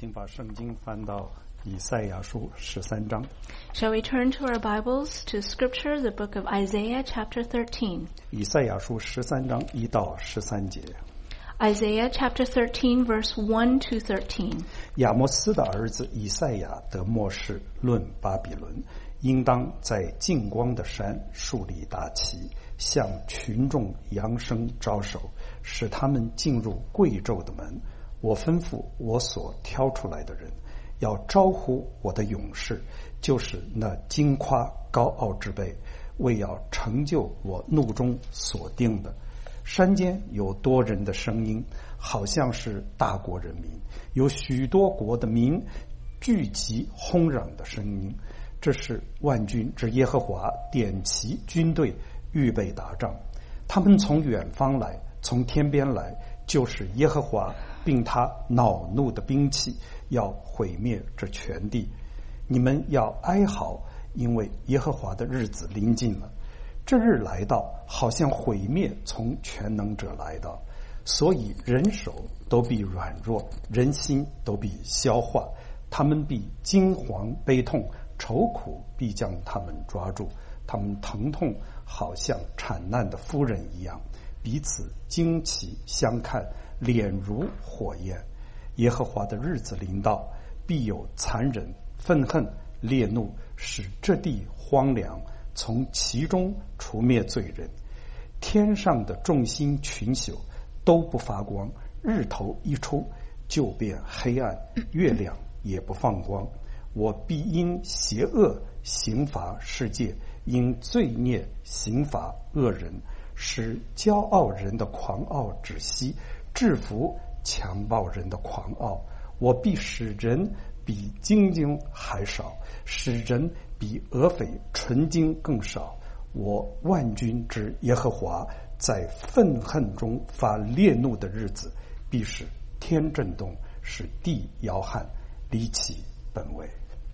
请把圣经翻到以赛亚书13章。 Shall we turn to our Bibles to Scripture, the book of Isaiah, chapter 13? 以赛亚书13章1到13节。 Isaiah chapter 13, verse 1 to 13. 亚摩斯的儿子以赛亚得默示，论巴比伦，应当在近光的山树立大旗，向群众扬声招手，使他们进入贵胄的门。我吩咐我所挑出来的人，要招呼我的勇士，就是那矜夸高傲之辈，为要成就我怒中所定的。山间有多人的声音，好像是大国人民，有许多国的民聚集轰嚷的声音。这是万军之耶和华点齐军队，预备打仗。他们从远方来，从天边来，就是耶和华并他恼怒的兵器，要毁灭这全地。你们要哀嚎，因为耶和华的日子临近了。这日来到，好像毁灭从全能者来到，所以人手都必软弱，人心都必消化，他们必惊惶悲痛，愁苦必将他们抓住，他们疼痛好像产难的夫人一样，彼此惊奇相看，脸如火焰。耶和华的日子临到，必有残忍、愤恨、烈怒，使这地荒凉，从其中除灭罪人。天上的众星群宿都不发光，日头一出就变黑暗，月亮也不放光。我必因邪恶刑罚世界，因罪孽刑罚恶人，使骄傲人的狂傲止息，制服强暴人的狂傲。我必使人比精精还少，使人比俄斐纯金更少。我万军之耶和华在愤恨中发烈怒的日子，必使天震动，使地摇撼，离其本位。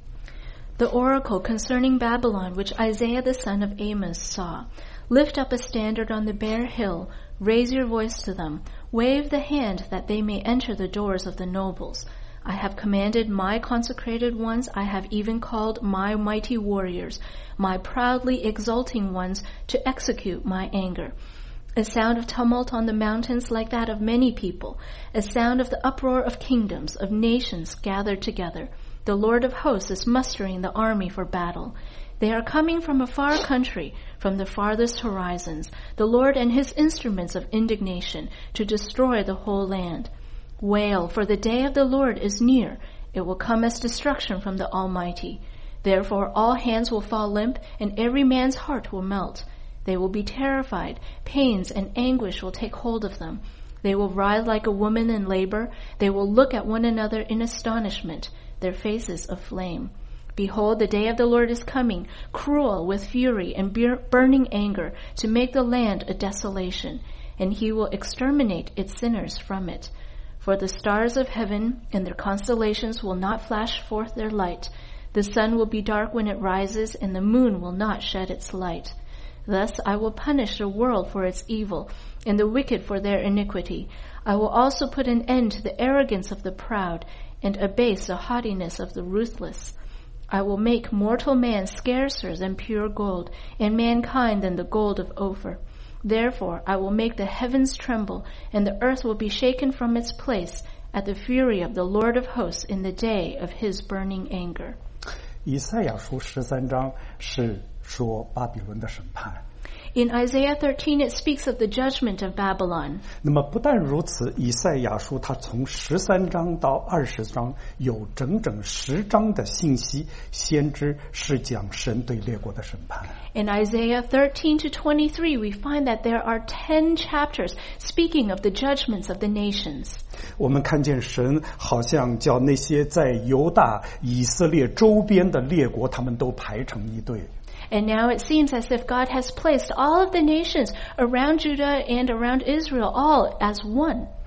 The oracle concerning Babylon, which Isaiah the son of Amos saw. Lift up a standard on the bare hill, raise your voice to them, wave the hand that they may enter the doors of the nobles. I have commanded my consecrated ones, I have even called my mighty warriors, my proudly exulting ones, to execute my anger. A sound of tumult on the mountains like that of many people, a sound of the uproar of kingdoms, of nations gathered together. The Lord of hosts is mustering the army for battle. They are coming from a far country, from the farthest horizons, the Lord and his instruments of indignation, to destroy the whole land. Wail, for the day of the Lord is near. It will come as destruction from the Almighty. Therefore all hands will fall limp, and every man's heart will melt. They will be terrified. Pains and anguish will take hold of them. They will writhe like a woman in labor. They will look at one another in astonishment, their faces aflame. Behold, the day of the Lord is coming, cruel with fury and burning anger, to make the land a desolation, and he will exterminate its sinners from it. For the stars of heaven and their constellations will not flash forth their light. The sun will be dark when it rises, and the moon will not shed its light. Thus I will punish the world for its evil, and the wicked for their iniquity. I will also put an end to the arrogance of the proud, and abase the haughtiness of the ruthless. I will make mortal man scarcer than pure gold, and mankind than the gold of Ophir. Therefore I will make the heavens tremble, and the earth will be shaken from its place at the fury of the Lord of hosts in the day of his burning anger. 以赛亚书13章是说巴比伦的审判。 In Isaiah 13, it speaks of the judgment of Babylon. 那么不但如此，以赛亚书它从13章到20章有整整10章的信息，先知是讲神对列国的审判。 In Isaiah 13 to 23, we find that there are 10 chapters speaking of the judgments of the nations. 我们看见神好像叫那些在犹大、以色列周边的列国，他们都排成一队。 And now it seems as if God has placed all of the nations around Judah and around Israel all as one.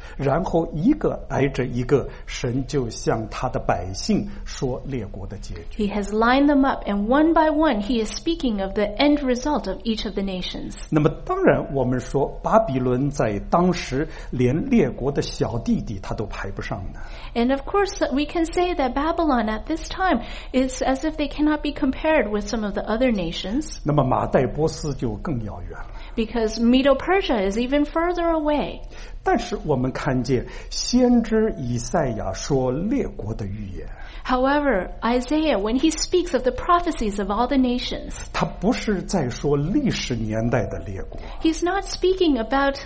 然后一个挨着一个，神就向他的百姓说列国的结局。 He has lined them up, and one by one he is speaking of the end result of each of the nations. 那么当然我们说巴比伦在当时连列国的小弟弟他都排不上呢。 And of course, we can say that Babylon at this time is as if they cannot be compared with some of the other nations, 那么马代波斯就更遥远了。 because Medo-Persia is even further away. 但是我们看见先知以赛亚说列国的预言， However, Isaiah, when he speaks of the prophecies of all the nations, 他不是在说历史年代的列国， he's not speaking about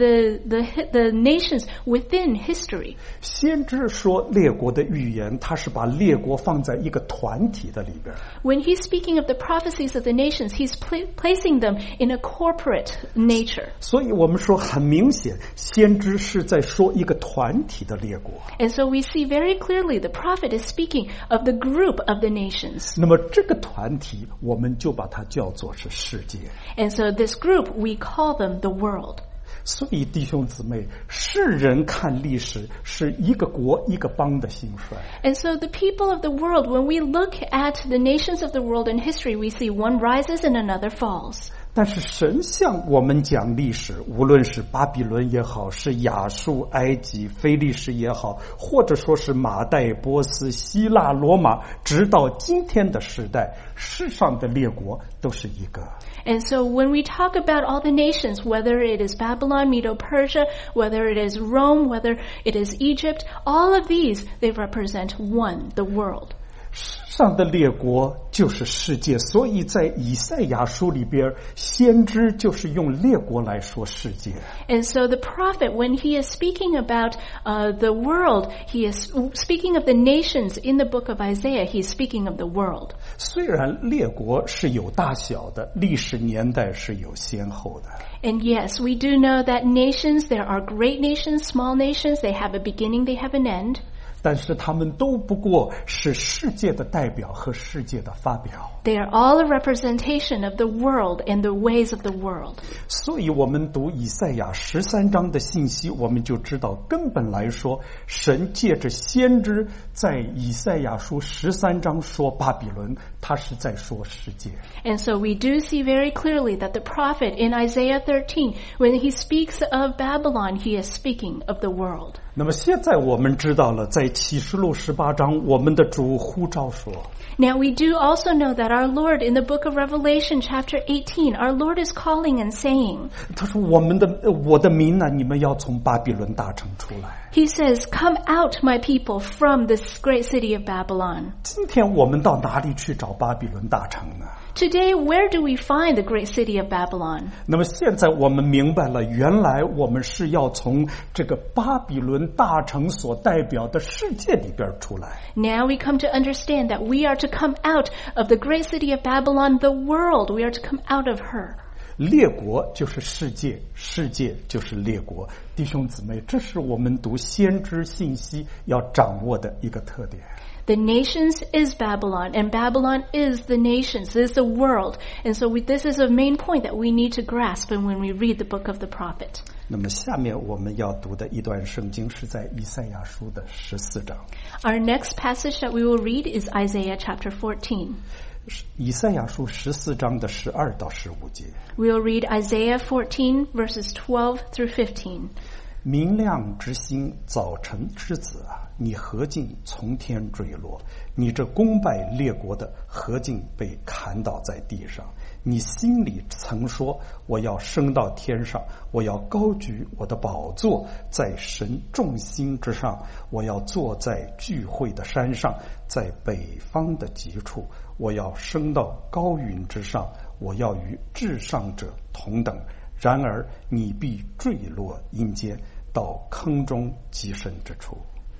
the nations within history. 先知说列国的预言，他是把列国放在一个团体的里边。 When he's speaking of the prophecies of the nations, he's placing them in a corporate nature. 所以我们说很明显，先知是在说一个团体的列国。 And so we see very clearly the prophet is speaking of the group of the nations. 那么这个团体，我们就把它叫做是世界。 And so this group, we call them the world. 所以弟兄姊妹，世人看历史是一个国一个邦的兴衰。 And so the people of the world, when we look at the nations of the world in history, we see one rises and another falls. 但是神向我们讲历史，无论是巴比伦也好，是亚述、埃及、非利士也好，或者说是马代、波斯、希腊、罗马，直到今天的时代，世上的列国都是一个。 And so when we talk about all the nations, whether it is Babylon, Medo-Persia, whether it is Rome, whether it is Egypt, all of these, they represent one, the world. 世上的列国就是世界，所以在以赛亚书里边，先知就是用列国来说世界。 And so the prophet, when he is speaking about the world, he is speaking of the nations in the book of Isaiah, he is speaking of the world. 虽然列国是有大小的，历史年代是有先后的。 And yes, we do know that nations, there are great nations, small nations, they have a beginning, they have an end. 但是他们都不过是世界的代表和世界的发表。 They are all a representation of the world and the ways of the world. 所以我们读以赛亚13章的信息，我们就知道根本来说，神借着先知在以赛亚书13章说巴比伦，他是在说世界。 And so we do see very clearly that the prophet in Isaiah 13, when he speaks of Babylon, he is speaking of the world. 那么现在我们知道了，在启示录18章，我们的主呼召说， Now we do also know that our Lord in the book of Revelation chapter 18, our Lord is calling and saying, 他说我的民啊，你们要从巴比伦大城出来。 he says, come out, my people, from this great city of Babylon. 今天我们到哪里去找巴比伦大城呢？ Today, where do we find the great city of Babylon? 那么现在我们明白了，原来我们是要从这个巴比伦大城所代表的世界里边出来。 Now we come to understand that we are to come out of the great city of Babylon, the world. We are to come out of her. 列国就是世界，世界就是列国。弟兄姊妹，这是我们读先知信息要掌握的一个特点。 The nations is Babylon, and Babylon is the nations, is the world. And so this is a main point that we need to grasp when we read the book of the prophet. 那么下面我们要读的一段圣经是在以赛亚书的14章。 Our next passage that we will read is Isaiah chapter 14. 以赛亚书14章的12到15节。 We will read Isaiah 14 verses 12 through 15. 明亮之星，早晨之子啊，你何竟从天坠落？你这攻败列国的，何竟被砍倒在地上？你心里曾说，我要升到天上，我要高举我的宝座在神众星之上，我要坐在聚会的山上，在北方的极处，我要升到高云之上，我要与至上者同等。然而你必坠落阴间，到坑中极深之处。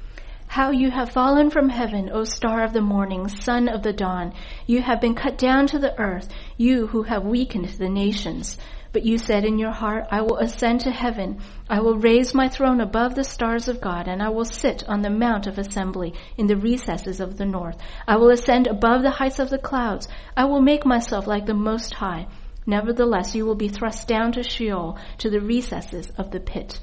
How you have fallen from heaven, O star of the morning, son of the dawn. You have been cut down to the earth, you who have weakened the nations. But you said in your heart, I will ascend to heaven. I will raise my throne above the stars of God, and I will sit on the mount of assembly in the recesses of the north. I will ascend above the heights of the clouds. I will make myself like the Most High. Nevertheless, you will be thrust down to Sheol, to the recesses of the pit.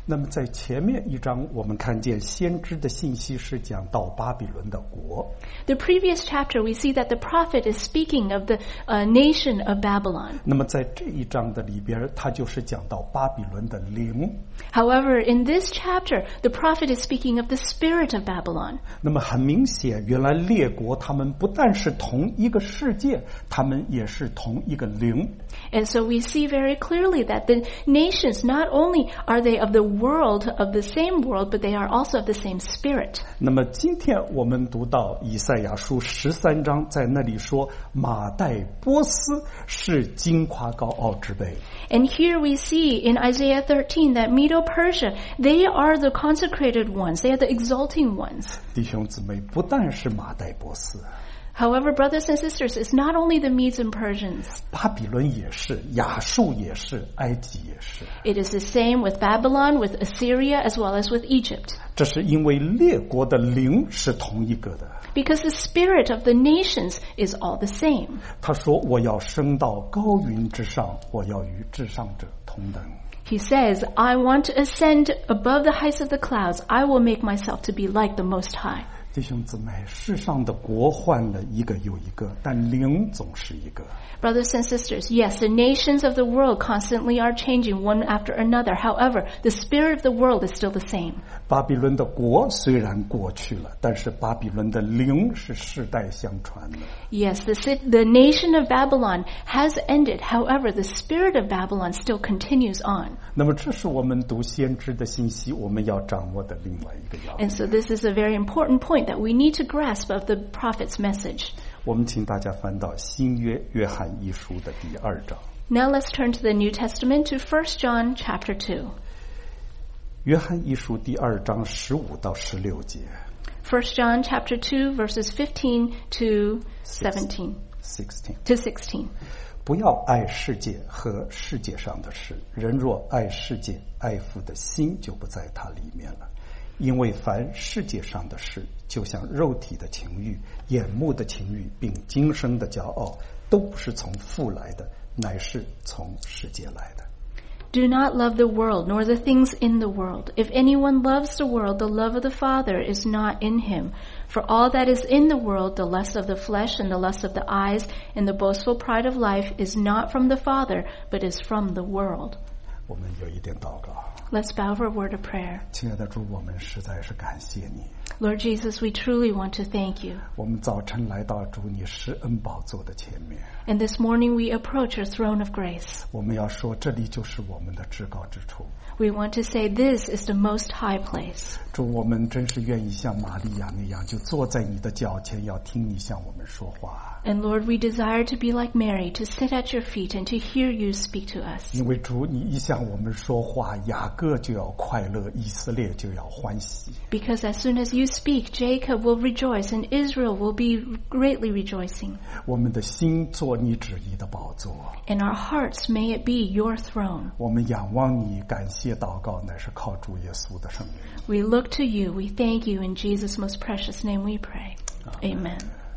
那么在前面一章，我们看见先知的信息是讲到巴比伦的国。 The previous chapter, we see that the prophet is speaking of the nation of Babylon. 那么在这一章的里边，他就是讲到巴比伦的灵。 However, in this chapter, the prophet is speaking of the spirit of Babylon. 那么很明显，原来列国他们不但是同一个世界，他们也是同一个灵。 And so we see very clearly that the nations, not only are they of the world, of the same world, but they are also of the same spirit. 那么今天我们读到以赛亚书13章，在那里说马代波斯是矜夸高傲之辈。 And here we see in Isaiah 13 that Medo-Persia, they are the consecrated ones, they are the exalting ones. 弟兄姊妹，不但是马代波斯， However, brothers and sisters, it's not only the Medes and Persians. 巴比伦也是，亚述也是，埃及也是。 It is the same with Babylon, with Assyria, as well as with Egypt. 这是因为列国的灵是同一个的。 Because the spirit of the nations is all the same. 他说：“我要升到高云之上，我要与至上者同等。” He says, I want to ascend above the heights of the clouds. I will make myself to be like the Most High. 弟兄姊妹，世上的国换了一个又一个，但灵总是一个。 Brothers and sisters, yes, the nations of the world constantly are changing one after another. However, the spirit of the world is still the same. 巴比伦的国虽然过去了，但是巴比伦的灵是世代相传的。 Yes, the nation of Babylon has ended. However, the spirit of Babylon still continues on. 那么，这是我们读先知的信息，我们要掌握的另外一个要点。 And so this is a very important point that we need to grasp of the prophet's message. 我们请大家翻到新约约翰一书的第2章。 Now let's turn to the New Testament to 1 John chapter 2. 约翰一书第2章15到16节。 1 John chapter 2 verses 15 to 17. 16. 不要爱世界和世界上的事，人若爱世界，爱父的心就不在它里面了。因为凡世界上的事，就像肉体的情欲、眼目的情欲，并今生的骄傲，都不是从父来的，乃是从世界来的。 Do not love the world, nor the things in the world. If anyone loves the world, the love of the Father is not in him. For all that is in the world, the lust of the flesh and the lust of the eyes and the boastful pride of life is not from the Father, but is from the world. 我们有一点祷告。 Let's bow for a word of prayer. 亲爱的主，我们实在是感谢你。 Lord Jesus, we truly want to thank you. 我们早晨来到主你施恩宝座的前面。 And this morning we approach your throne of grace. 我们要说，这里就是我们的至高之处。 We want to say this is the most high place. 主，我们真是愿意像玛利亚那样，就坐在你的脚前，要听你向我们说话。 And Lord, we desire to be like Mary, to sit at your feet and to hear you speak to us. 因为主，你一向我们说话，雅各就要快乐，以色列就要欢喜。 Because as soon as you speak, Jacob will rejoice and Israel will be greatly rejoicing. 我们的心做你旨意的宝座。 In our hearts, may it be your throne. 我们仰望你，感谢祷告，乃是靠主耶稣的圣名。 We look to you. We thank you. In Jesus' most precious name we pray. Amen.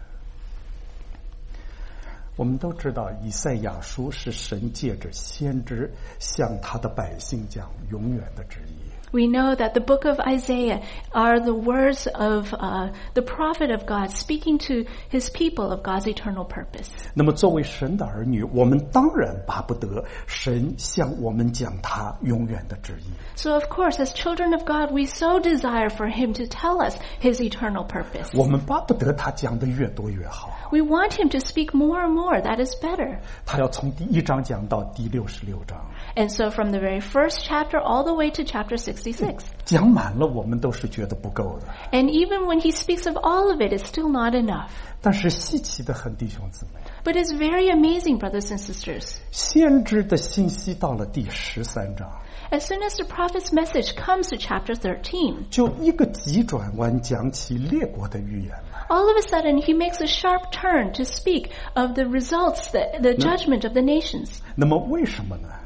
我们都知道，以赛亚书是神借着先知向他的百姓讲永远的旨意。 We know that the book of Isaiah are the words of the prophet of God speaking to his people of God's eternal purpose. 那么作为神的儿女，我们当然巴不得神向我们讲他永远的旨意。 So of course, as children of God, we so desire for him to tell us his eternal purpose. 我们巴不得他讲的越多越好。 We want him to speak more and more. That is better. 他要从第1章讲到第66章。 And so from the very first chapter all the way to chapter 66. 讲满了，我们都是觉得不够的。 And even when he speaks of all of it, it's still not enough. 但是稀奇的很，弟兄姊妹， But it's very amazing, brothers and sisters. 先知的信息到了第13章， As soon as the prophet's message comes to chapter 13, 就一个急转弯，讲起列国的预言来。 all of a sudden he makes a sharp turn to speak of the results, the judgment of the nations. 那么为什么呢？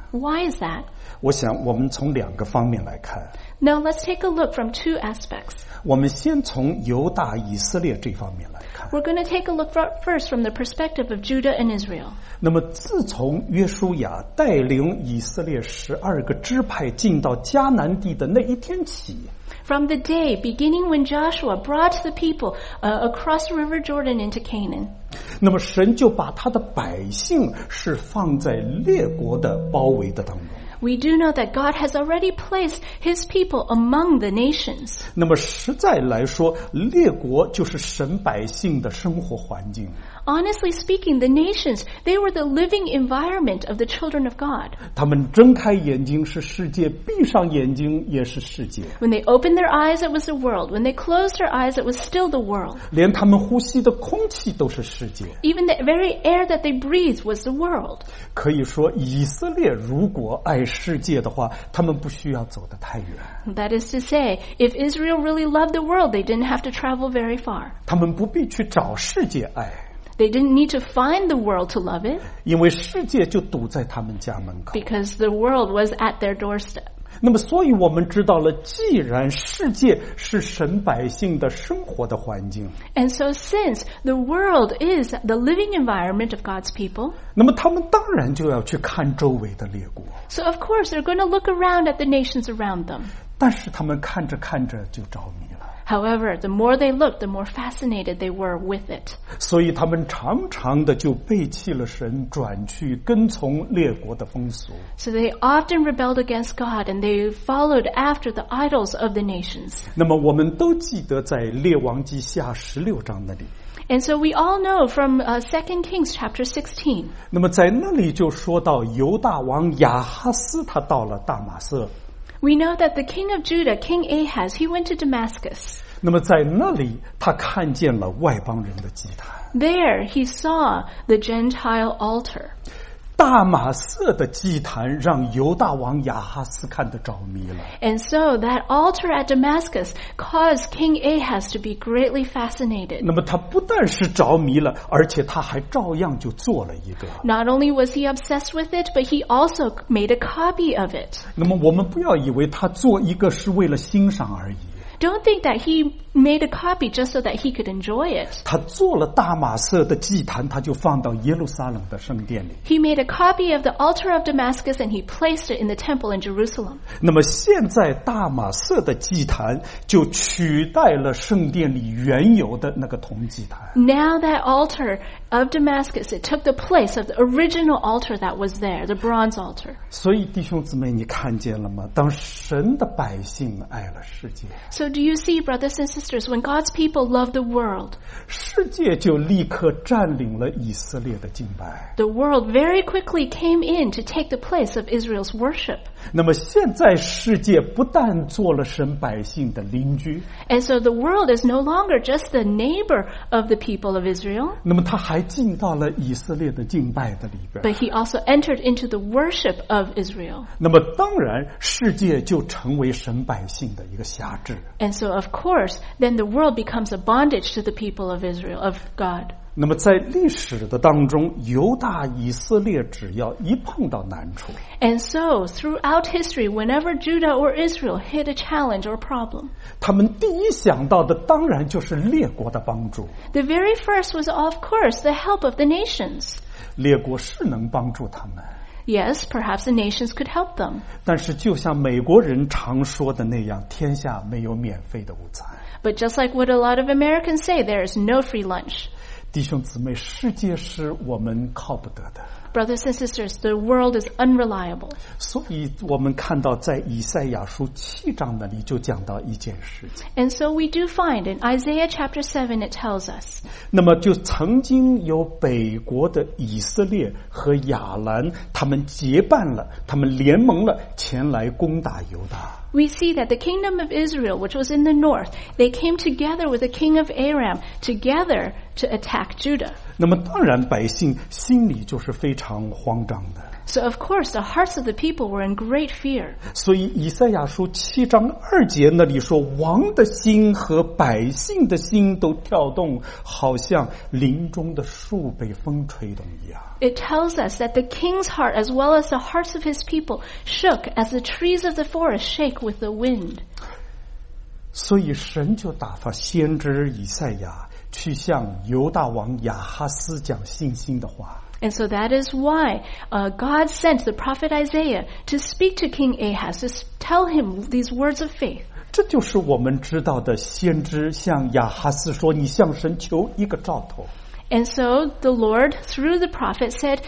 Why is that? 我想我们从2个方面来看。 Now let's take a look from 2 aspects. 我们先从犹大以色列这方面来看。 We're going to take a look first from the perspective of Judah and Israel. 那么自从约书亚带领以色列12个支派进到迦南地的那一天起， From the day beginning when Joshua brought the people across the River Jordan into Canaan, 那么神就把他的百姓是放在列国的包围的当中。 we do know that God has already placed his people among the nations. 那么实在来说，列国就是神百姓的生活环境。 Honestly speaking, the nations, they were the living environment of the children of God. 他们睁开眼睛是世界，闭上眼睛也是世界。 When they opened their eyes, it was the world. When they closed their eyes, it was still the world. 连他们呼吸的空气都是世界。 Even the very air that they breathed was the world. 可以说，以色列如果爱世界的话，他们不需要走得太远。 That is to say, if Israel really loved the world, they didn't have to travel very far. 他们不必去找世界爱， They didn't need to find the world to love it, 因为世界就堵在他们家门口。 because the world was at their doorstep. 那么，所以我们知道了，既然世界是神百姓的生活的环境， And so since the world is the living environment of God's people, 那么他们当然就要去看周围的列国。 so of course they're going to look around at the nations around them. 但是他们看着看着就着迷了， However, the more they looked, the more fascinated they were with it. 所以他们常常的就背弃了神，转去跟从列国的风俗。 So they often rebelled against God and they followed after the idols of the nations. 那么我们都记得在列王记下16章那里， And so we all know from 2 Kings chapter 16. 那么在那里就说到犹大王亚哈斯他到了大马色， We know that the king of Judah, King Ahaz, he went to Damascus. 那么在那里他看见了外邦人的祭坛。 There he saw the Gentile altar. 大马色的祭坛让犹大王亚哈斯看得着迷了。 And so that altar at Damascus caused King Ahaz to be greatly fascinated. 那么他不但是着迷了，而且他还照样就做了一个。 Not only was he obsessed with it, but he also made a copy of it. 那么我们不要以为他做一个是为了欣赏而已。 Don't think that he made a copy just so that he could enjoy it. 他做了大马色的祭坛，他就放到耶路撒冷的圣殿里。 He made a copy of the altar of Damascus and he placed it in the temple in Jerusalem. 那么现在大马色的祭坛就取代了圣殿里原有的那个铜祭坛。 Now that altar of Damascus, it took the place of the original altar that was there, the bronze altar. 所以弟兄姊妹，你看见了吗？当神的百姓爱了世界， So do you see, brothers and sisters, when God's people love the world, 世界就立刻占领了以色列的敬拜。 the world very quickly came in to take the place of Israel's worship. 那么现在世界不但做了神百姓的邻居， And so the world is no longer just the neighbor of the people of Israel, 那么他还进到了以色列的敬拜的里边。 but he also entered into the worship of Israel. 那么当然，世界就成为神百姓的一个辖制。 And so, of course, then the world becomes a bondage to the people of Israel, of God. 那么在历史的当中，犹大以色列只要一碰到难处， And so, throughout history, whenever Judah or Israel hit a challenge or problem, 他们第一想到的当然就是列国的帮助。 the very first was, of course, the help of the nations. 列国是能帮助他们， Yes, perhaps the nations could help them. 但是就像美国人常说的那样，天下没有免费的午餐。 But just like what a lot of Americans say, there is no free lunch. 弟兄姊妹，世界是我们靠不得的， Brothers and sisters, the world is unreliable. 所以我们看到在以赛亚书7章那里就讲到一件事情。 And so we do find in Isaiah chapter 7, it tells us, 那么就曾经有北国的以色列和亚兰，他们结伴了，他们联盟了，前来攻打犹大。 we see that the kingdom of Israel, which was in the north, they came together with the king of Aram, together to attack Judah. 那么当然百姓心里就是非常常慌张的。 So of course the hearts of the people were in great fear. 所以以赛亚书7章2节那里说，王的心和百姓的心都跳动，好像林中的树被风吹动一样。 It tells us that the king's heart as well as the hearts of his people shook as the trees of the forest shake with the wind. 所以神就打发先知以赛亚去向犹大王亚哈斯讲信心的话。 And so that is why God sent the prophet Isaiah to speak to King Ahaz, to tell him these words of faith. 这就是我们知道的先知向亚哈斯说，你向神求一个兆头。 And so the Lord, through the prophet, said,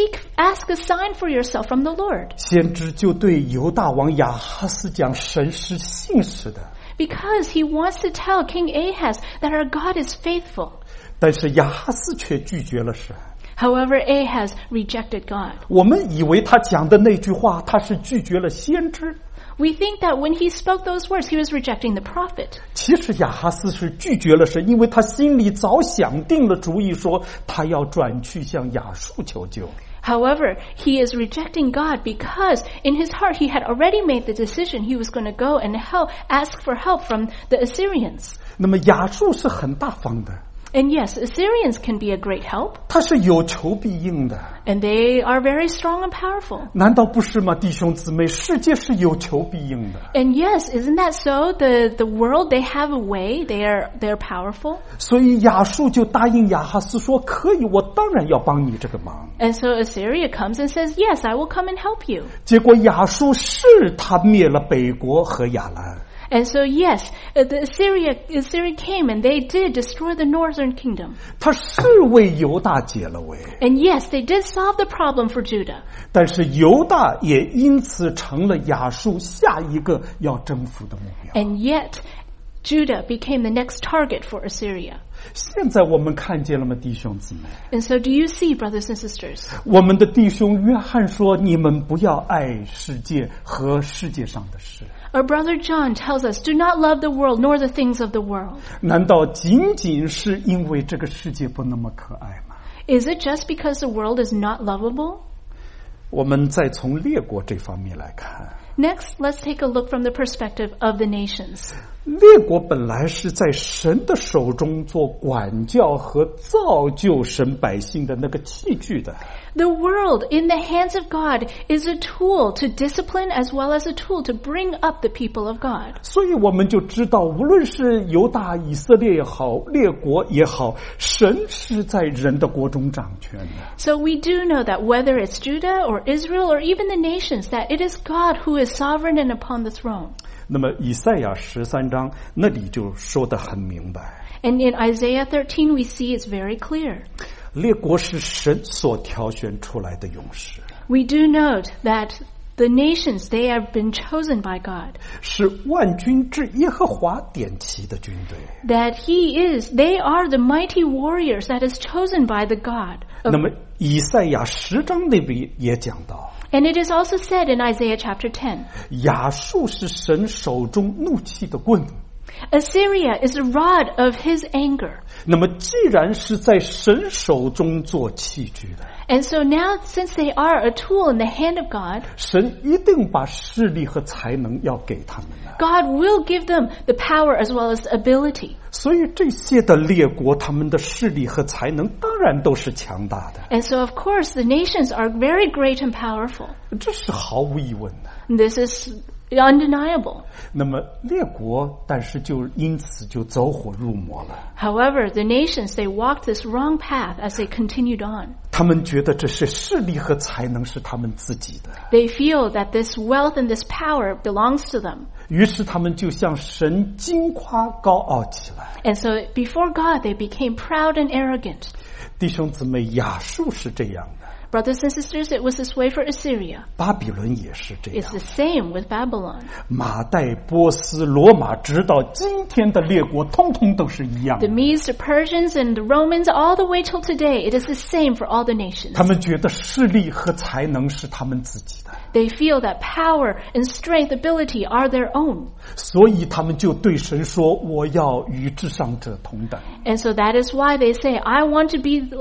ask a sign for yourself from the Lord. 先知就对犹大王亚哈斯讲，神是信实的。 Because he wants to tell King Ahaz that our God is faithful. 但是亚哈斯却拒绝了神。 However, Ahaz rejected God. 我们以为他讲的那句话，他是拒绝了先知。 We think that when he spoke those words, he was rejecting the prophet. 其实亚哈斯是拒绝了神，因为他心里早想定了主意，说他要转去向亚述求救。 However, he is rejecting God because in his heart he had already made the decision he was going to go and ask for help from the Assyrians. 那么亚述是很大方的。 And yes, Assyrians can be a great help. 他是有求必应的。 And they are very strong and powerful. 难道不是吗，弟兄姊妹？世界是有求必应的。 And yes, isn't that so? The world, they have a way. They're powerful. 所以亚述就答应亚哈斯说，可以，我当然要帮你这个忙。 And so Assyria comes and says, yes, I will come and help you. 结果亚述是他灭了北国和亚兰。 And so, yes, Assyria came and they did destroy the northern kingdom. 他是为犹大解了围。 And yes, they did solve the problem for Judah. 但是犹大也因此成了亚述下一个要征服的目标。 And yet, Judah became the next target for Assyria. 现在我们看见了吗，弟兄姊妹？ And so do you see, brothers and sisters? 我们的弟兄约翰说，你们不要爱世界和世界上的事。 Our brother John tells us, do not love the world nor the things of the world. 难道仅仅是因为这个世界不那么可爱吗？ Is it just because the world is not lovable? 我们再从列国这方面来看。 Next, let's take a look from the perspective of the nations. 列国本来是在神的手中做管教和造就神百姓的那个器具的。 The world in the hands of God is a tool to discipline as well as a tool to bring up the people of God. 所以我们就知道，无论是犹大、以色列也好，列国也好，神是在人的国中掌权的。 So we do know that whether it's Judah or Israel or even the nations, that it is God who is sovereign and upon the throne. 那么以赛亚13章那里就说得很明白。 And in Isaiah 13 we see it's very clear. 列国是神所挑选出来的勇士。 We do note that the nations, they have been chosen by God. 是万军之耶和华点旗的军队。 That they are the mighty warriors that is chosen by the God. 那么以赛亚10章那边也讲到。 And it is also said in Isaiah chapter 10. 亚述是神手中怒气的棍。 Assyria is a rod of his anger. 那么既然是在神手中做器具的， And so now, since they are a tool in the hand of God, 神一定把势力和才能要给他们的。 God will give them the power as well as ability. 所以这些的列国，他们的势力和才能当然都是强大的， And so, of course, the nations are very great and powerful. 这是毫无疑问的。 This is undeniable. 那么列国，但是就因此就走火入魔了。 However, the nations, they walked this wrong path as they continued on. 他们觉得这些势力和才能是他们自己的， They feel that this wealth and this power belongs to them. 于是他们就向神矜夸高傲起来。 And so before God, they became proud and arrogant. 弟兄姊妹，亚述是这样的， Brothers and sisters, it was this way for Assyria. 巴比伦也是这 It's 样 the。same with Babylon. 马代、波斯、罗马，直到今天的列国，通通都是一样 The 的。 Medes, the Persians, and the Romans, all the way till today, it is the same for all the nations. 他们觉得势力和才能是他们自己的， They feel that power and strength, ability are their own. 所以他们就对神说：“我要与至上者同等。” And so that is why they say, I want to be like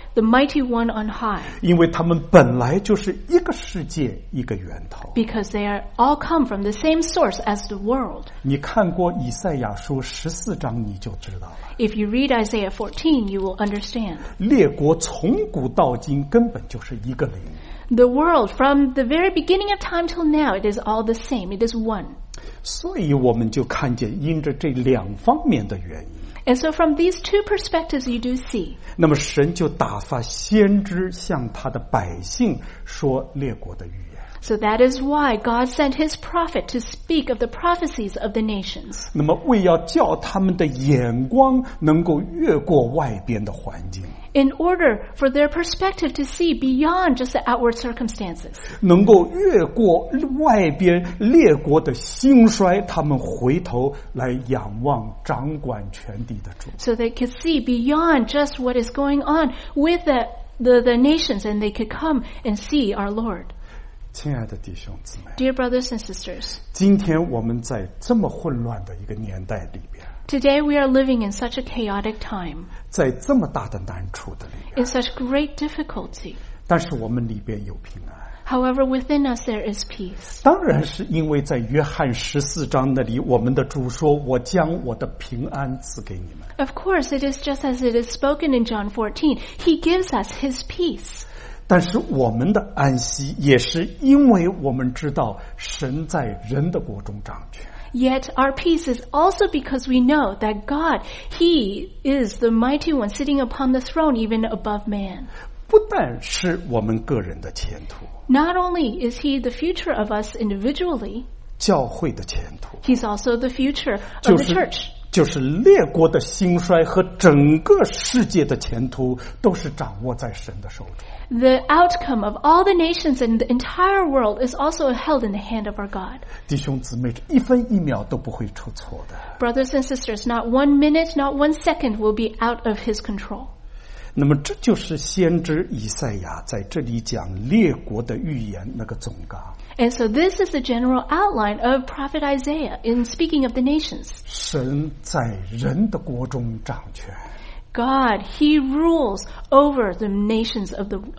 the mighty one on high, 因为他们本来就是一个世界一个源头。 because they are all come from the same source as the world. 你看过以赛亚书14章你就知道了， If you read Isaiah 14, you will understand. 列国从古到今根本就是一个灵。 The world, from the very beginning of time till now, it is all the same. It is one. 所以我们就看见因着这两方面的原因， And so from these two perspectives, you do see. 那么神就打发先知向他的百姓说列国的预言。 So that is why God sent his prophet to speak of the prophecies of the nations. 那么为要叫他们的眼光能够越过外边的环境， In order for their perspective to see beyond just the outward circumstances. 能够越过外边列国的兴衰，他们回头来仰望掌管全地的主。 So they could see beyond just what is going on with the nations, and they could come and see our Lord. 亲爱的弟兄姊妹， Dear brothers and sisters, 今天我们在这么混乱的一个年代里边， today we are living in such a chaotic time, 在这么大的难处的里边， in such great difficulty. 但是我们里边有平安。 However, within us there is peace. 当然是因为在约翰14章那里，我们的主说：“我将我的平安赐给你们。” Of course, it is just as it is spoken in John 14. He gives us his peace. 但是我们的安息也是因为我们知道神在人的国中掌权。 Yet our peace is also because we know that God, he is the mighty one sitting upon the throne even above man. 不但是我们个人的前途， Not only is he the future of us individually, 教会的前途， he's also the future of the church. 就是列国的兴衰和整个世界的前途，都是掌握在神的手中。 The outcome of all the nations and the entire world is also held in the hand of our God. 弟兄姊妹，这一分一秒都不会出错的。 Brothers and sisters, not 1 minute, not 1 second will be out of his control. 那么这就是先知以赛亚在这里讲列国的预言那个总纲。 And so this is the general outline of Prophet Isaiah in speaking of the nations. 神在人的国中掌权， God, he rules over the nations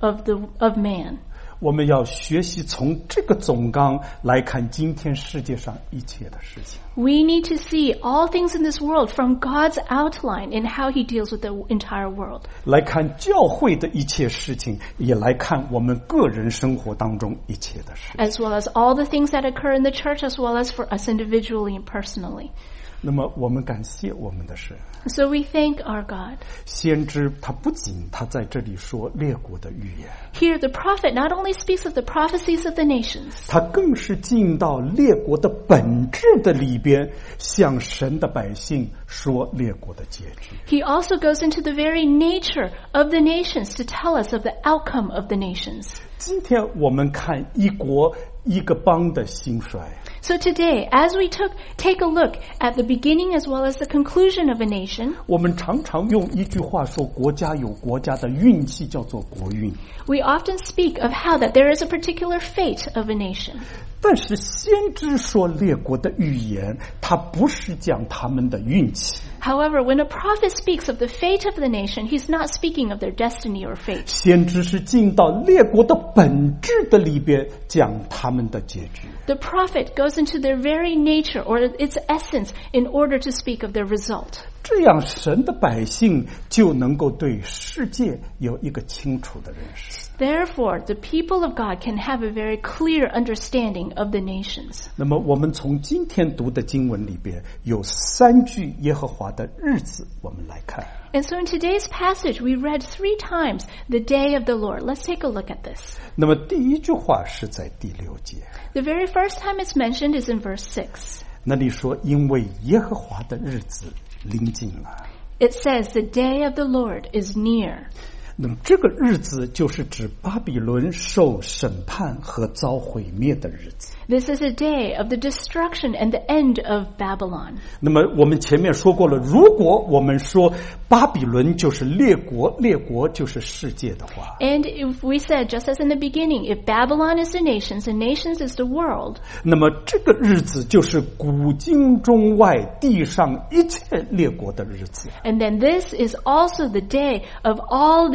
of man. 我们要学习从这个总纲来看今天世界上一切的事情。 We need to see all things in this world from God's outline in how he deals with the entire world. 来看教会的一切事情，也来看我们个人生活当中一切的事情。 As well as all the things that occur in the church, as well as for us individually and personally. 那么我们感谢我们的神， So we thank our God. 先知他不仅他在这里说列国的预言， Here the prophet not only speaks of the prophecies of the nations, 他更是进到列国的本质的里边，向神的百姓说列国的结局。 he also goes into the very nature of the nations to tell us of the outcome of the nations. 今天我们看一国一个邦的兴衰， So today, as we take a look at the beginning as well as the conclusion of a nation, 我们常常用一句话说国家有国家的运气，叫做国运。 we often speak of how that there is a particular fate of a nation. 但是先知说列国的预言，他不是讲他们的运气。 However, when a prophet speaks of the fate of the nation, he's not speaking of their destiny or fate. 先知是进到列国的本质的里边，讲他们的结局。 The prophet goes into their very nature or its essence in order to speak of their result. 这样神的百姓就能够对世界有一个清楚的认识。 Therefore, the people of God can have a very clear understanding of the nations. 那么我们从今天读的经文里边有3句耶和华的日子，我们来看。 And so in today's passage, we read 3 times the day of the Lord. Let's take a look at this. 那么第一句话是在第6节， The very first time it's mentioned is in verse 6. 那里说因为耶和华的日子临近了。 It says, the day of the Lord is near. 那么这个日子就是指巴比伦受审判和遭毁灭的日子。 This is a day of the destruction and the end of Babylon. 那么我们前面说过了，如果我们说巴比伦就是列国，列国就是世界的话， And if we said, just as in the beginning, if Babylon is the nations and nations is the world, 那么这个日子就是古今中外地上一切列国的日子。 and then this is also the day of all the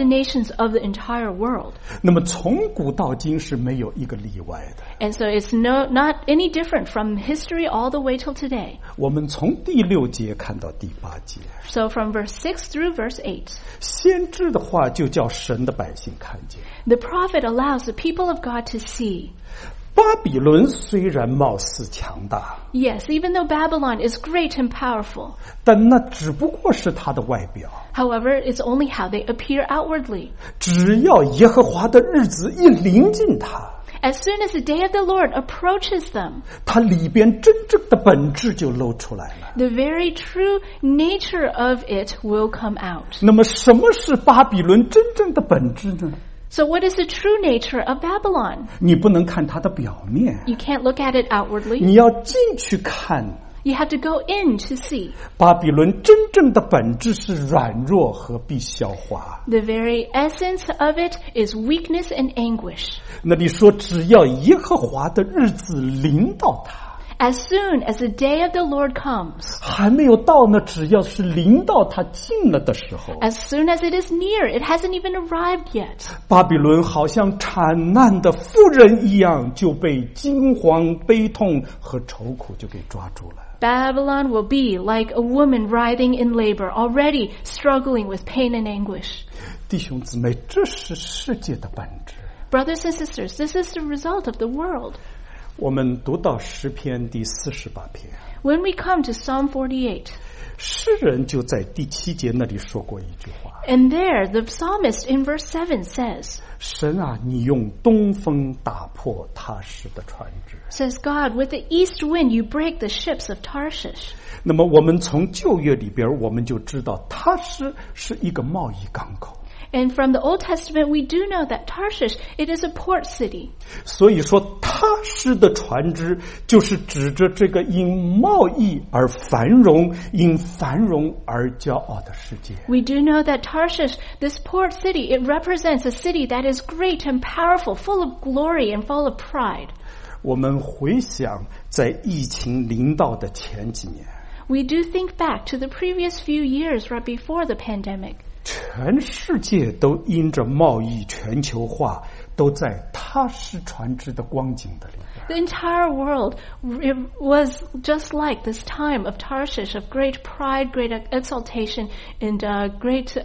nations of the entire world. 那么从古到今是没有一个例外的。 And so it's not any different from history all the way till today. 我们从第6节看到第8节， So from verse 6 through verse 8, 先知的话就叫神的百姓看见。 the prophet allows the people of God to see. 巴比伦虽然貌似强大， Yes, even though Babylon is great and powerful, 但那只不过是它的外表。 however, it's only how they appear outwardly. 只要耶和华的日子一临近它， As soon as the day of the Lord approaches them, 它里边真正的本质就露出来了。 the very true nature of it will come out. 那么什么是巴比伦真正的本质呢？ So what is the true nature of Babylon? 你不能看它的表面， You can't look at it outwardly. 你要进去看。 You have to go in to see. 巴比伦真正的本质是软弱和必消化。 The very essence of it is weakness and anguish. 那里说，只要耶和华的日子临到他， As soon as the day of the Lord comes, 还没有到呢，只要是临到他近了的时候， as soon as it is near, it hasn't even arrived yet. 巴比伦好像惨难的妇人一样，就被惊惶、悲痛和愁苦就给抓住了。 Babylon will be like a woman writhing in labor, already struggling with pain and anguish. 弟兄姊妹，这是世界的本质。 Brothers and sisters, this is the result of the world. 我们读到诗篇第48篇， When we come to Psalm 48, 诗人就在第7节那里说过一句话， and there the psalmist in verse 7 says, 神啊，你用东风打破他施的船只。 says God, with the east wind you break the ships of Tarshish. 那么我们从旧约里边，我们就知道他施是一个贸易港口。 And from the Old Testament, we do know that Tarshish, it is a port city. 所以说他施的船只就是指着这个因贸易而繁荣、因繁荣而骄傲的世界。 We do know that Tarshish, this port city, it represents a city that is great and powerful, full of glory and full of pride. 我们回想在疫情临到的前几年， We do think back to the previous few years right before the pandemic. 全世界都因着贸易全球化，都在他施船只的光景的里边。 The entire world, it was just like this time of Tarshish, of great pride, great exaltation, and great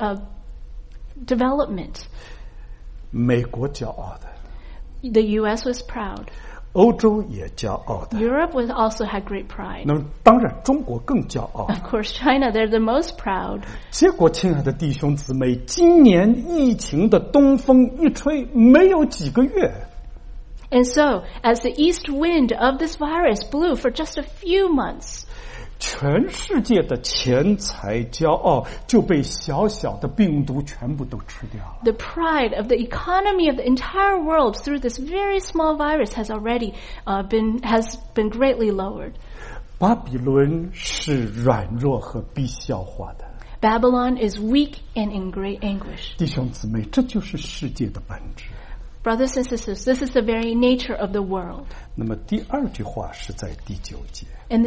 development. 美国骄傲的， The U.S. was proud. 欧洲也骄傲的， Europe also had great pride. 那么当然中国更骄傲。 Of course, China, they're the most proud. 结果，亲爱的弟兄姊妹，今年疫情的东风一吹，没有几个月， And so, as the east wind of this virus blew for just a few months, 全世界的钱财骄傲就被小小的病毒全部都吃掉了。 the pride of the economy of the entire world through this very small virus has already been greatly lowered. 巴比伦是软弱和必消化的。 Babylon is weak and in great anguish. 弟兄姊妹，这就是世界的本质。 Brothers and sisters, this is the very nature of the world. 那么第二句话是在第9节， And the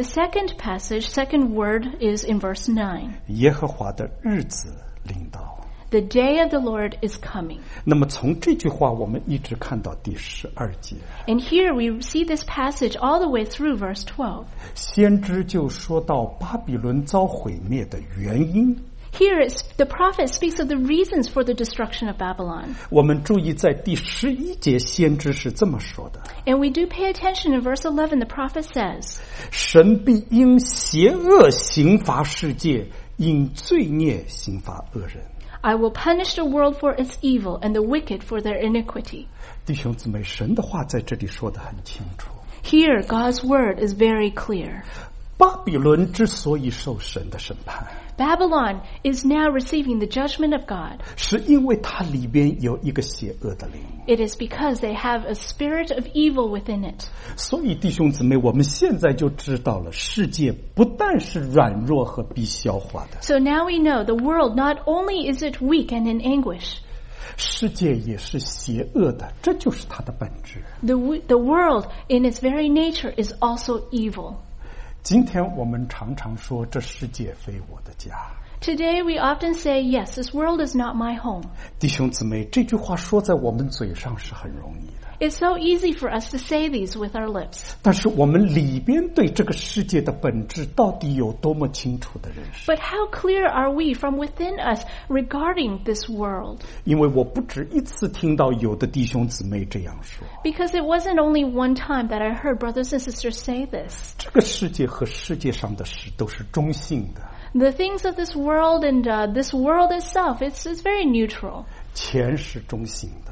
second word is in verse 9. 耶和华的日子临到。 The day of the Lord is coming. 那么从这句话，我们一直看到第12节， And here we see this passage all the way through verse 12. 先知就说到巴比伦遭毁灭的原因。 Here the prophet speaks of the reasons for the destruction of Babylon. 我们注意在第11节，先知是这么说的： And we do pay attention in verse 11, the prophet says, 神必因邪恶刑罚世界，因罪孽刑罚恶人。 I will punish the world for its evil and the wicked for their iniquity. 弟兄姊妹，神的话在这里说得很清楚。 Here, God's word is very clear. 巴比伦之所以受神的审判， Babylon is now receiving the judgment of God. 是因为它里边有一个邪恶的灵。 It is because they have a spirit of evil within it. 所以弟兄姊妹，我们现在就知道了，世界不但是软弱和必消化的， So now we know the world, not only is it weak and in anguish, 世界也是邪恶的，这就是它的本质。 the world in its very nature is also evil. 今天我们常常说，这世界非我的家。 Today we often say, yes, this world is not my home. 弟兄姊妹，这句话说在我们嘴上是很容易的， It's so easy for us to say these with our lips. 但是我们里边对这个世界的本质到底有多么清楚的认识？ But how clear are we from within us regarding this world? 因为我不止一次听到有的弟兄姊妹这样说， Because it wasn't only one time that I heard brothers and sisters say this. 这个世界和世界上的事都是中性的， The things of this world and this world itself, it's very neutral. 钱是中性的，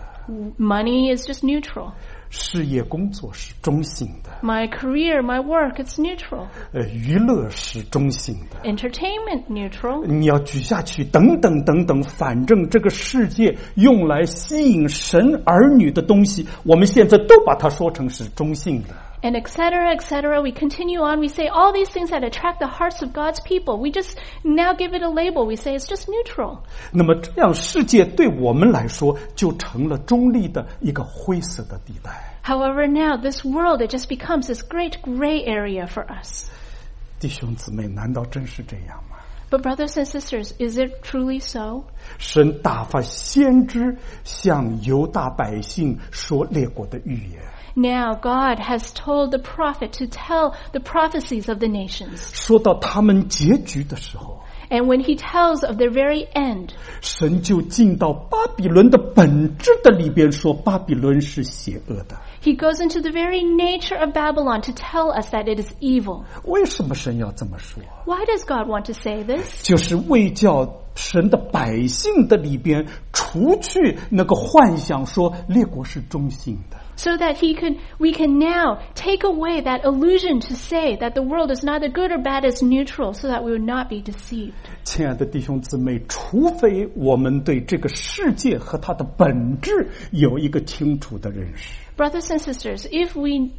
Money is just neutral. 事业工作是中性的， My career, my work, it's neutral. 娱乐是中性的， Entertainment, neutral. 你要举下去等等等等，反正这个世界用来吸引神儿女的东西，我们现在都把它说成是中性的。 And et cetera, we continue on. We say all these things that attract the hearts of God's people. We just now give it a label. We say it's just neutral. 那么这样世界对我们来说就成了中立的一个灰色的地带。 However, now this world, it just becomes this great gray area for us. 弟兄姊妹，难道真是这样吗？ But brothers and sisters, is it truly so? 神打发先知向犹大百姓说列国的预言， Now God has told the prophet to tell the prophecies of the nations. 说到他们结局的时候， And when he tells of their very end, 神就进到巴比伦的本质的里边，说巴比伦是邪恶的。 he goes into the very nature of Babylon to tell us that it is evil. 为什么神要这么说？ Why does God want to say this? 就是为叫神的百姓的里边除去那个幻想，说列国是中性的。 So that we can now take away that illusion to say that the world is neither good or bad, it's neutral, so that we would not be deceived. 亲爱的弟兄姊妹，除非我们对这个世界和它的本质有一个清楚的认识， Brothers and sisters, if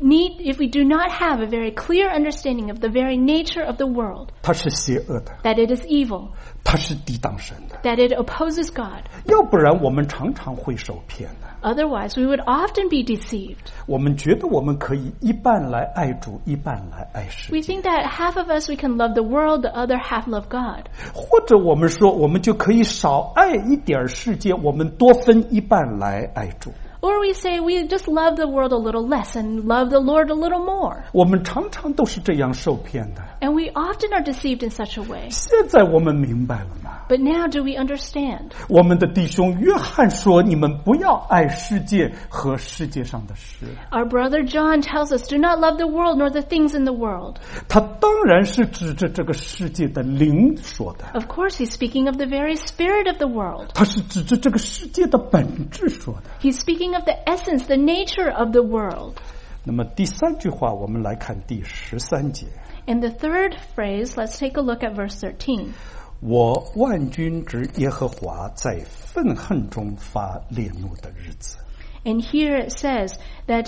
we do not have a very clear understanding of the very nature of the world, 它是邪恶的， that it is evil, 它是抵挡神的， that it opposes God, 要不然我们常常会受骗的。 otherwise we would often be deceived. 我们觉得我们可以一半来爱主，一半来爱世 We 界， think that half of us we can love the world, the other half love God. 或者我们说我们就可以少爱一点世界，我们多分一半来爱主。 Or we say we just love the world a little less and love the Lord a little more. 我们常常都是这样受骗的。 And we often are deceived in such a way. 现在我们明白了吗？ But now do we understand? 我们的弟兄约翰说：“你们不要爱世界和世界上的事。 Our brother John tells us, do not love the world nor the things in the world. ” 他当然是指着这个世界的灵说的， Of course, he's speaking of the very spirit of the world. 他是指着这个世界的本质说的。 He's speaking of the essence, the nature of the world. 那么第三句话，我们来看第13节。 And the third phrase, let's take a look at verse 13. 我万军之耶和华在愤恨中发烈怒的日子。 And here it says that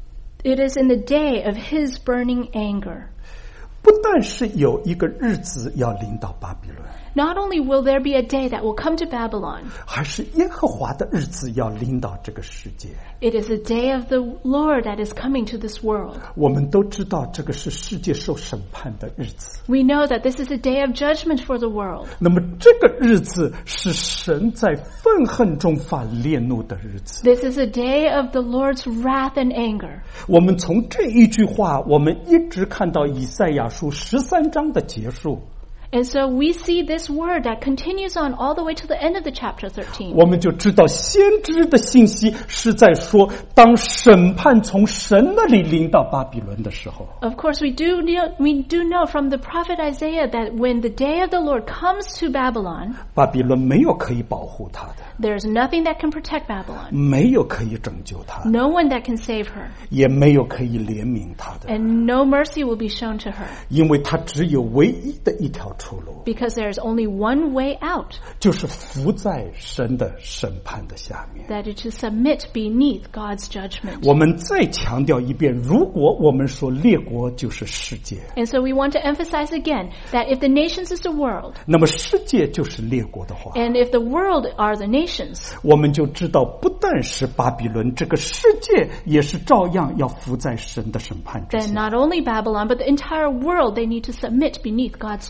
it is in the day of his burning anger. 不但是有一个日子要临到巴比伦， Not only will there be a day that will come to Babylon, 还是耶和华的日子要临到这个世界。 it is the day of the Lord that is coming to this world. 我们都知道这个是世界受审判的日子。 We know that this is a day of judgment for the world. 那么这个日子是神在愤恨中发烈怒的日子。 This is a day of the Lord's wrath and anger. 我们从这一句话，我们一直看到以赛亚书13章的结束。 And so we see this word that continues on all the way to the end of the chapter 13. 我们就知道先知的信息是在说，当审判从神那里临到巴比伦的时候， Of course, we do know from the prophet Isaiah that when the day of the Lord comes to Babylon, 巴比伦没有可以保护他的， there's nothing that can protect Babylon. 没有可以拯救他的， No one that can save her. 也没有可以怜悯他的， And no mercy will be shown to her. 因为他只有唯一的一条出路， Because there is only one way out, 就是伏在神的审判的下面。 that is to submit beneath God's judgment. 我们再强调一遍，如果我们说列国就是世界， And so we want to emphasize again that if the nations is the world, 那么世界就是列国的话， and if the world are the nations, 我们就知道不但是巴比伦，这个世界也是照样要伏在神的审判之 then 下。 not only Babylon, but the entire world, they need to submit beneath God's judgment.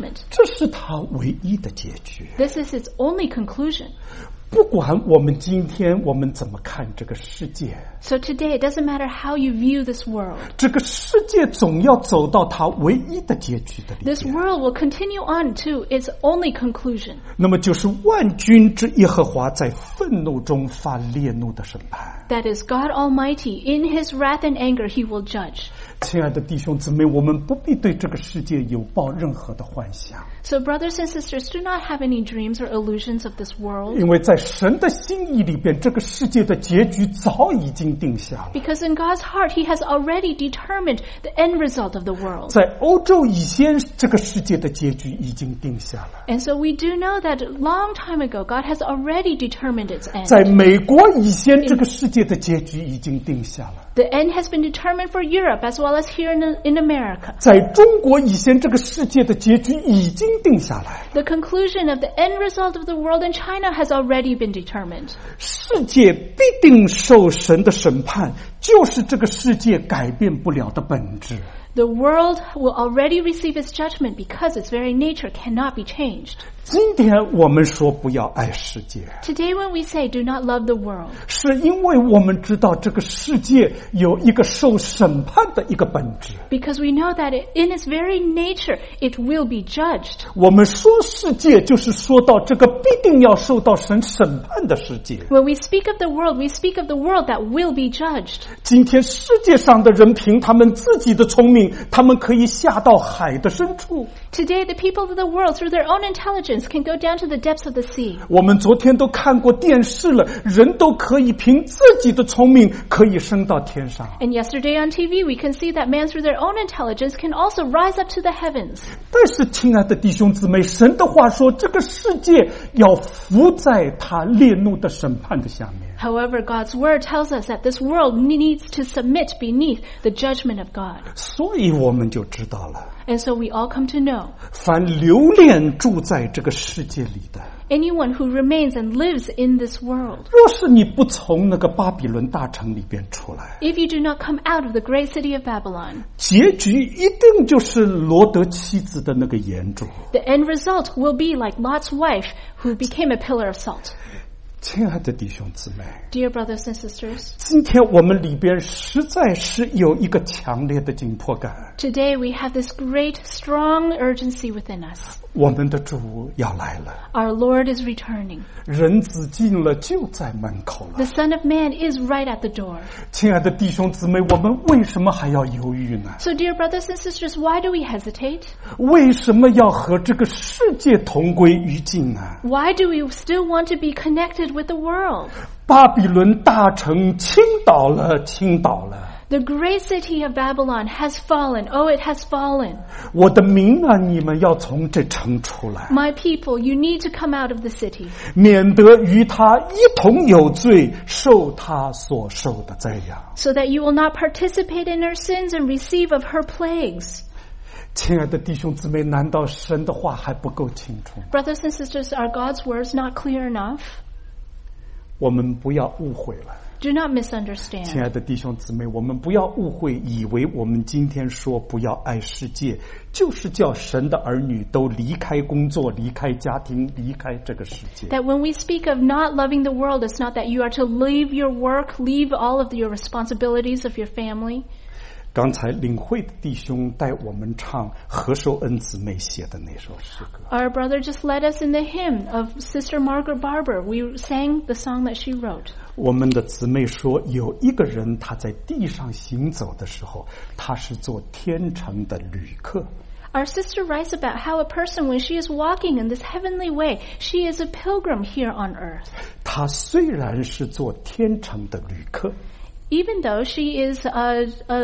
judgment. 这是他唯一的结局。 This is its only conclusion. 不管我们今天我们怎么看这个世界， So today, it doesn't matter how you view this world. 这个世界总要走到它唯一的结局的里 This 边， world will continue on to its only conclusion. 那么就是万军之耶和华在愤怒中发烈怒的审判。 That is God Almighty. In his wrath and anger, he will judge. 亲爱的弟兄姊妹，我们不必对这个世界有抱任何的幻想， So brothers and sisters, do not have any dreams or illusions of this world. 因为在神的心意里边，这个世界的结局早已经定下了。 Because in God's heart, he has already determined the end result of the world. 在欧洲以前，这个世界的结局已经定下了。 And so we do know that a long time ago, God has already determined its end. 在美国以前，这个世界的结局已经定下了。 The end has been determined for Europe as well as here in America. 在中国以前，这个世界的结局已经定下来。 The conclusion of the end result of the world in China has already been determined. 世界必定受神的审判，就是这个世界改变不了的本质。 The world will already receive its judgment because its very nature cannot be changed. 今天我们说不要爱世界， Today when we say do not love the world, 是因为我们知道这个世界有一个受审判的一个本质。 because we know that in its very nature it will be judged. 我们说世界，就是说到这个必定要受到神审判的世界。 When we speak of the world, we speak of the world that will be judged. 今天世界上的人凭他们自己的聪明，他们可以下到海的深处。 Today the people of the world, through their own intelligence, can go down to the depths of the sea. 我们昨天都看过电视了，人都可以凭自己的聪明可以升到天上。 And yesterday on TV, we can see that man through their own intelligence can also rise up to the heavens. 但是亲爱的弟兄姊妹，神的话说，这个世界要伏在他烈怒的审判的下面。 However, God's word tells us that this world needs to submit beneath the judgment of God. 所以我们就知道了， And so we all come to know, 凡留恋住在这个世界里的， anyone who remains and lives in this world, 若是你不从那个巴比伦大城里边出来， if you do not come out of the great city of Babylon, 结局一定就是罗德妻子的那个岩柱。 the end result will be like Lot's wife who became a pillar of salt. 亲爱的弟兄姊妹， Dear brothers and sisters, 今天我们里边实在是有一个强烈的紧迫感， today we have this great, strong urgency within us. 我们的主要来了， Our Lord is returning. 人子近了，就在门口了。 The Son of Man is right at the door. 亲爱的弟兄姊妹，我们为什么还要犹豫呢？ So dear brothers and sisters, why do we hesitate? 为什么要和这个世界同归于尽呢？ Why do we still want to be connected with the world? 巴比伦大城倾倒了，倾倒了。 The great city of Babylon has fallen. Oh, it has fallen. 我的民啊，你们要从这城出来， My people, you need to come out of the city, 免得与他一同有罪，受他所受的灾殃。 so that you will not participate in her sins and receive of her plagues. 亲爱的弟兄姊妹，难道神的话还不够清楚吗？ Brothers and sisters, are God's words not clear enough? 我们不要误会了。 Do not 亲 misunderstand. 爱的弟兄姊妹，我们不要误会，以为我们今天说不要爱世界，就是叫神的儿女都离开工作、离开家庭、离开这个世界。 That when we speak of not loving the world, it's not that you are to leave your work, leave all of your responsibilities of your family. 刚才领会的弟兄带我们唱何寿恩姊妹写的那首诗歌。 Our brother just led us in the hymn of Sister Margaret Barber. We sang the song that she wrote. 我们的姊妹说，有一个人他在地上行走的时候，他是做天城的旅客。 Our sister writes about how a person, when she is walking in this heavenly way, she is a pilgrim here on earth. 他虽然是做天城的旅客， Even though she is a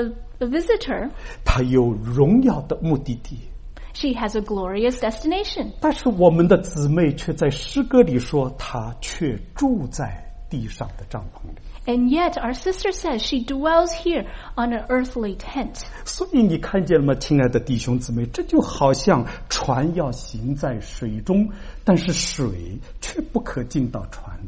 visitor, 他有荣耀的目的地。 she has a glorious destination. 但是我们的姊妹却在诗歌里说，她却住在地上的帐篷里。 And yet, our sister says she dwells here on an earthly tent. 所以你看见了吗，亲爱的弟兄姊妹？这就好像船要行在水中，但是水却不可进到船里。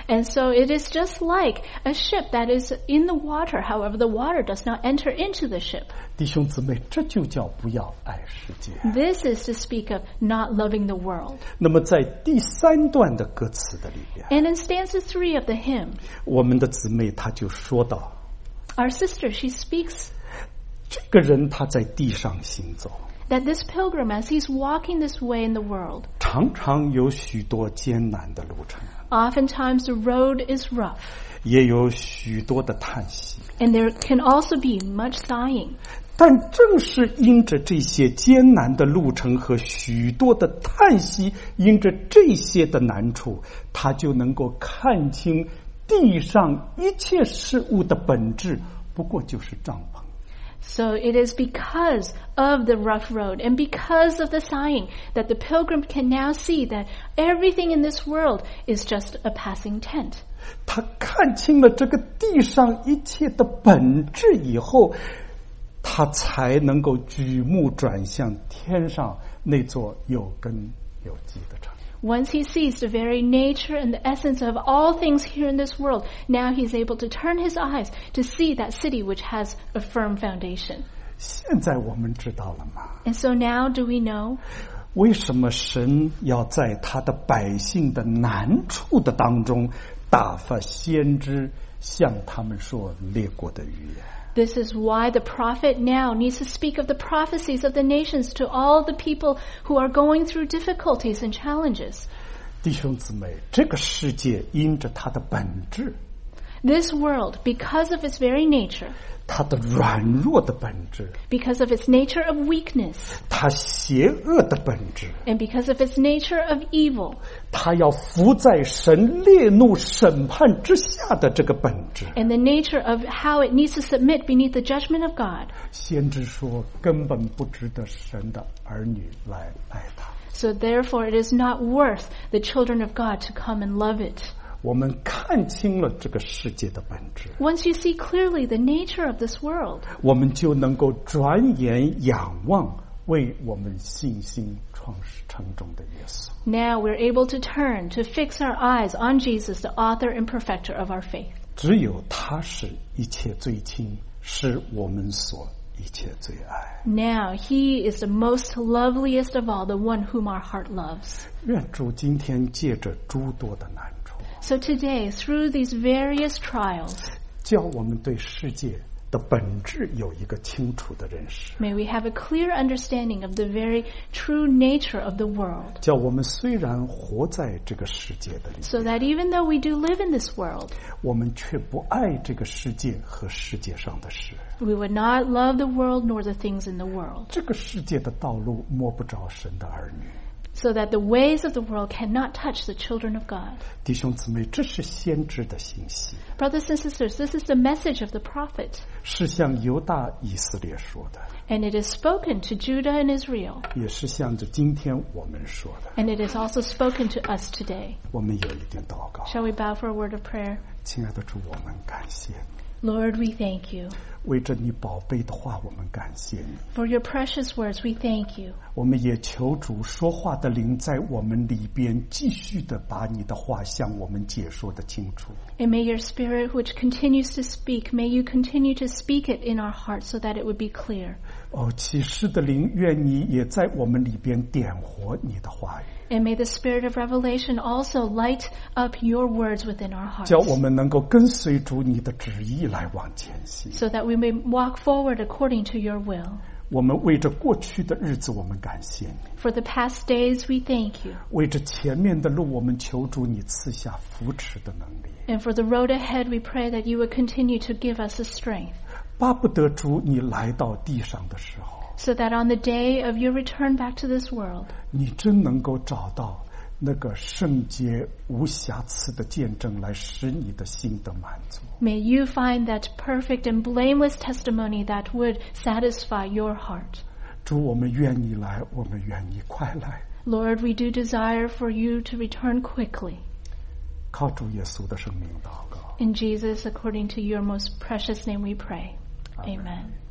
And so it is just like a ship that is in the water. However, the water does not enter into the ship. 弟兄姊妹，这就叫不要爱世界。 This is to speak of not loving the world. 那么在第3段的歌词的里边， And in stanza 3 of the hymn, 我们的姊妹她就说到， our sister, she speaks 这个人他在地上行走， that this pilgrim, as he's walking this way in the world, 常常有许多艰难的路程， oftentimes the road is rough. 也有许多的叹息。 And there can also be much sighing. 但正是因着这些艰难的路程和许多的叹息，因着这些的难处，他就能够看清地上一切事物的本质，不过就是帐篷。 So it is because of the rough road and because of the sighing that the pilgrim can now see that everything in this world is just a passing tent. 他看清了这个地上一切的本质以后，他才能够举目转向天上那座有根有基的城。 Once he sees the very nature and the essence of all things here in this world, now he's able to turn his eyes to see that city which has a firm foundation. 现在我们知道了吗？ And so now do we know 为什么神要在他的百姓的难处的当中打发先知向他们说列国的语言？ this is why the prophet now needs to speak of the prophecies of the nations to all the people who are going through difficulties and challenges. 弟兄姊妹，这个世界因着它的本质， This world, because of its very nature, 它的软弱的本质， because of its nature of weakness, 它邪恶的本质， and because of its nature of evil, 它要伏在神烈怒审判之下的这个本质。 and the nature of how it needs to submit beneath the judgment of God. 先知说，根本不值得神的儿女来爱他。 So therefore it is not worth the children of God to come and love it. 我们看清了这个世界的本质， Once you see clearly the nature of this world, 我们就能够转眼仰望为我们信心创始成终的耶稣。 now we're able to turn to fix our eyes on Jesus, the author and perfecter of our faith. 只有他是一切最亲，是我们所一切最爱。 Now he is the most loveliest of all, the one whom our heart loves. 愿主今天借着诸多的难处， So today, through these various trials, 叫我们对世界的本质有一个清楚的认识， may we have a clear understanding of the very true nature of the world, 叫我们虽然活在这个世界的里， so that even though we do live in this world, 我们却不爱这个世界和世界上的事。 we would not love the world nor the things in the world, 这个世界的道路摸不着神的儿女。 so that the ways of the world cannot touch the children of God. 弟兄姊妹，这是先知的信息， Brothers and sisters, this is the message of the prophet, 是向犹大以色列说的， and it is spoken to Judah and Israel, 也是向着今天我们说的。 and it is also spoken to us today. 我们有一点祷告。 Shall we bow for a word of prayer? 亲爱的主，我们感谢你， Lord, we thank you. 为着你宝贝的话，我们感谢你。 For your precious words, we thank you. 我们也求主说话的灵在我们里边继续的把你的话向我们解说的清楚。 And may your spirit, which continues to speak, may you continue to speak it in our hearts so that it would be clear. 哦，启示的灵，愿你也在我们里边点活你的话语， And may the spirit of revelation also light up your words within our hearts, 叫我们能够跟随主你的旨意来往前行。 so that we may walk forward according to your will. 我们为着过去的日子，我们感谢你； For the past days, we thank you. 为着前面的路，我们求主你赐下扶持的能力。 And for the road ahead, we pray that you would continue to give us the strength, 巴不得主你来到地上的时候， so that on the day of your return back to this world, 你真能够找到那个圣洁无瑕疵的见证，来使你的心得满足。 may you find that perfect and blameless testimony that would satisfy your heart. 主，我们愿你来，我们愿你快来。 Lord, we do desire for you to return quickly. 靠主耶稣的生命祷告。 In Jesus, according to your most precious name we pray. Amen. Amen.